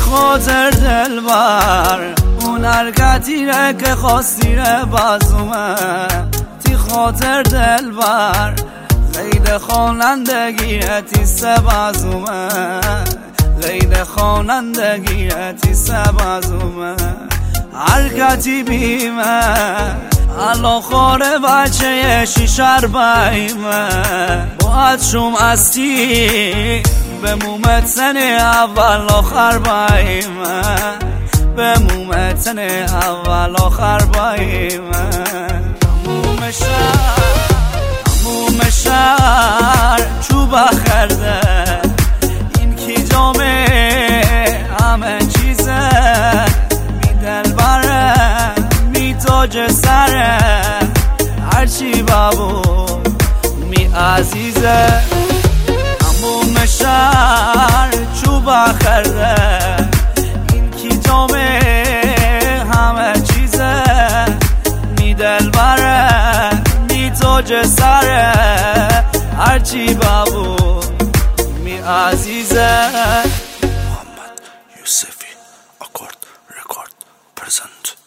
خاطر دلبر اون حرکتیره که خواستیره بازومه تی خاطر دلبر غیر خوانندگیه تی سه بازومه غیر خوانندگیه تی سه بازومه حرکتی بیمه الان خوره بچه شیشر بایمه باید شوم استی به مومت سن اول آخر بایمه به مومت سن اول آخر بایمه تموم شهر چوب خرده این کی جامعه همه چیزه می دلبره می تاج سره هرچی بابو می عزیزه تموم شهر چوب خرده این کی جامعه همه چیزه می دلبره می تاج سره هرچی بابو می عزیزه. محمد یوسفی، آکورد رکورد پرزنت.